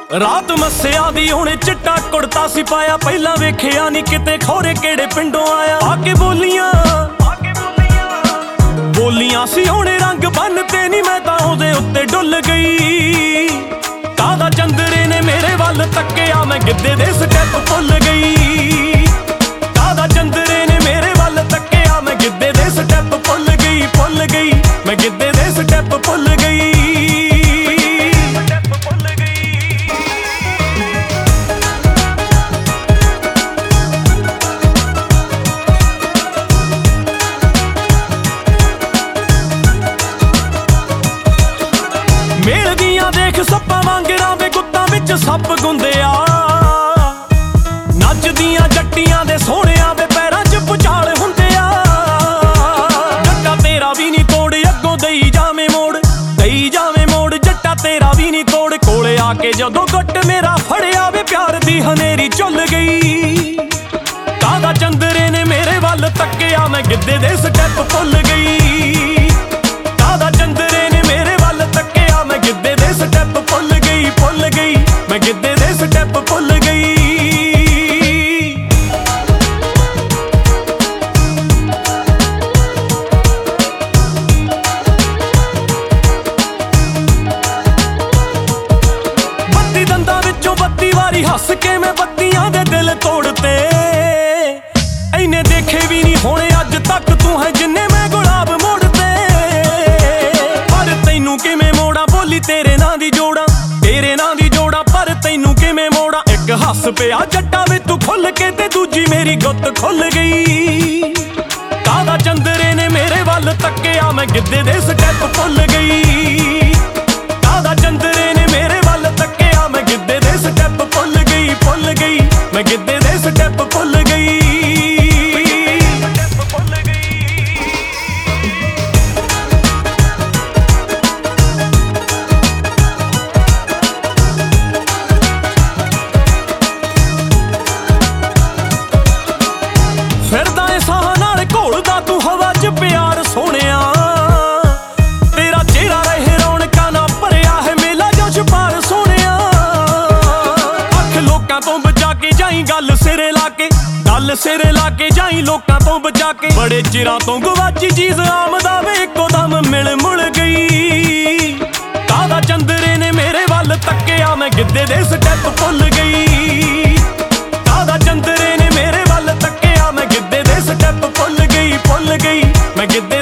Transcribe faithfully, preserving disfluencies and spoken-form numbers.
ਰਾਤ ਮੱਸਿਆ ਦੀ ਉਹਨੇ ਚਿੱਟਾ ਕੁੜਤਾ ਸੀ ਪਾਇਆ, ਪਹਿਲਾਂ ਵੇਖਿਆ ਨਹੀਂ ਕਿਤੇ ਖੋਰੇ ਕਿਹੜੇ ਪਿੰਡੋਂ ਆਇਆ। ਆ ਕੇ ਬੋਲੀਆਂ ਬੋਲੀਆਂ ਸੀ ਉਹਨੇ ਰੰਗ ਬੰਨ ਤੇ ਨੀ ਮੈਂ ਤਾਂ ਉਹਦੇ ਉੱਤੇ ਡੁੱਲ ਗਈ। ਕਾਹਦਾ ਚੰਦਰੇ ਨੇ ਮੇਰੇ ਵੱਲ ਤੱਕਿਆ, ਮੈਂ ਗਿੱਧੇ ਦੇ ਸਟੈਪ ਭੁੱਲ ਗਈ। ਕਾਹਦਾ ਚੰਦਰੇ ਨੇ ਮੇਰੇ ਵੱਲ ਤੱਕਿਆ, ਮੈਂ ਗਿੱਧੇ ਦੇ ਸਟੈਪ ਭੁੱਲ ਗਈ ਭੁੱਲ ਗਈ ਮੈਂ ਗਿੱਧੇ ਦੇ ਸਟੈਪ ਭੁੱਲ ਗਈ। ਮੇਲਦੀਆਂ ਦੇਖ ਸੱਪਾਂ ਵਾਂਗਰਾਂ ਵੇ ਗੁੱਤਾਂ ਵਿੱਚ ਸੱਪ ਗੁੰਦਿਆ, ਨੱਚਦੀਆਂ ਜੱਟੀਆਂ ਦੇ ਸੋਹਣਿਆਂ ਵੇ ਪੈਰਾਂ 'ਚ ਪੁਚਾਲ ਹੁੰਦਿਆ। ਜੱਟਾ ਤੇਰਾ ਵੀ ਨੀ ਤੋੜ ਅੱਗੋਂ ਦਈ ਜਾਵੇਂ ਮੋੜ, ਦਈ ਜਾਵੇਂ ਮੋੜ ਜੱਟਾ ਤੇਰਾ ਵੀ ਨੀ ਤੋੜ। ਕੋਲੇ ਆ ਕੇ ਜਦੋਂ ਗੁੱਟ ਮੇਰਾ ਫੜਿਆ ਵੇ ਪਿਆਰ ਦੀ ਹਨੇਰੀ ਝੁੱਲ ਗਈ। ਕਾਹਦਾ ਚੰਦਰੇ ਨੇ ਮੇਰੇ ਵੱਲ ਤੱਕਿਆ, ਮੈਂ ਗਿੱਧੇ ਦੇ ਸਟੈਪ ਭੁੱਲ ਗਈ। ਕਾਹਦਾ ਚੰਦਰੇ ਨੇ ਮੇਰੇ ਵੱਲ ਤੱਕਿਆ, ਮੈਂ ਗਿੱਧੇ ਦੇ ਸਟੈਪ ਭੁੱਲ ਗਈ ਭੁੱਲ ਗਈ ਮੈਂ ਗਿੱਧੇ ਦੇ ਸਟੈਪ ਭੁੱਲ ਗਈ। ਬੱਤੀ ਦੰਦਾਂ ਵਿੱਚੋਂ ਬੱਤੀ ਵਾਰੀ ਹੱਸ ਕੇ ਮੈਂ ਬੱਤੀਆਂ ਦੇ ਦਿਲ ਤੋੜਤੇ। ਐਨੇ ਦੇਖੇ ਵੀ ਨਹੀਂ ਹੋਣੇ ਅੱਜ ਤੱਕ ਤੂੰ ਹੈ ਜਿੰਨੇ ਮੈਂ ਗੁਲਾਬ ਮੋੜਤੇ। ਪਰ ਤੈਨੂੰ ਕਿਵੇਂ ਮੋੜਾਂ ਬੋਲੀ ਤੇਰੇ ਨਾਂ ਦੀ ਜੋੜਾਂ, ਤੇਰੇ ਨਾਂ ਦੀ ਜੋੜਾਂ ਪਰ ਤੈਨੂੰ ਕਿਵੇਂ ਮੋੜਾਂ। ਇੱਕ ਹੱਸ ਪਿਆ ਜੱਟਾ ਵੇ ਤੂੰ ਖੁੱਲ ਕੇ ਤੇ ਦੂਜੀ ਮੇਰੀ ਗੁੱਤ ਖੁੱਲ ਗਈ। ਕਾਹਦਾ ਚੰਦਰੇ ਨੇ ਮੇਰੇ ਵੱਲ ਤੱਕਿਆ, ਮੈਂ ਗਿੱਧੇ ਦੇ ਸਟੈਪ ਭੁੱਲ ਗਈ। ਕਾਹਦਾ ਚੰਦਰੇ ਨੇ ਮੇਰੇ ਵੱਲ ਤੱਕਿਆ, ਮੈਂ ਗਿੱਧੇ ਦੇ ਸਟੈਪ ਭੁੱਲ ਗਈ ਭੁੱਲ ਗਈ ਮੈਂ ਗਿੱਧੇ ਦੇ ਸਟੈਪ ਭੁੱਲ ਗਈ। ਫਿਰਦਾ ਏ ਸਾਹਾਂ ਨਾਲ ਘੋਲਦਾ ਤੂੰ ਹਵਾ 'ਚ ਪਿਆਰ ਸੋਹਣਿਆ। ਤੇਰਾ ਚਿਹਰਾ ਰਹੇ ਰੌਣਕਾਂ ਨਾਲ ਭਰਿਆ ਹੈ ਮੇਲਾ ਜੋ ਛਪਾਰ ਸੋਹਣਿਆ। ਅੱਖ ਲੋਕਾਂ ਤੋਂ ਬਚਾ ਕੇ ਜਾਈ ਗੱਲ ਸਿਰੇ ਲਾ ਕੇ, ਗੱਲ ਸਿਰੇ ਲਾ ਕੇ ਜਾਈ ਲੋਕਾਂ ਤੋਂ ਬਚਾ ਕੇ। ਬੜੇ ਚਿਰਾਂ ਤੋਂ ਗਵਾਚੀ ਚੀਜ਼ ਆਮਦਾ ਵੇ ਇੱਕੋ ਦਮ ਮਿਲ ਮੁਲ ਗਈ। ਕਾਹਦਾ ਚੰਦਰੇ ਨੇ ਮੇਰੇ ਵੱਲ ਤੱਕਿਆ, ਮੈਂ ਗਿੱਧੇ ਦੇ ਸਟੈਪ ਭੁੱਲ ਗਈ। ਕਾਹਦਾ ਚੰਦਰੇ ਨੇ ਮੇਰੇ ਵੱਲ ਤੱਕਿਆ, ਮੈਂ ਗਿੱਧੇ ਦੇ ਸਟੈਪ ਭੁੱਲ ਗਈ ਭੁੱਲ ਗਈ ਮੈਂ ਗਿੱਧੇ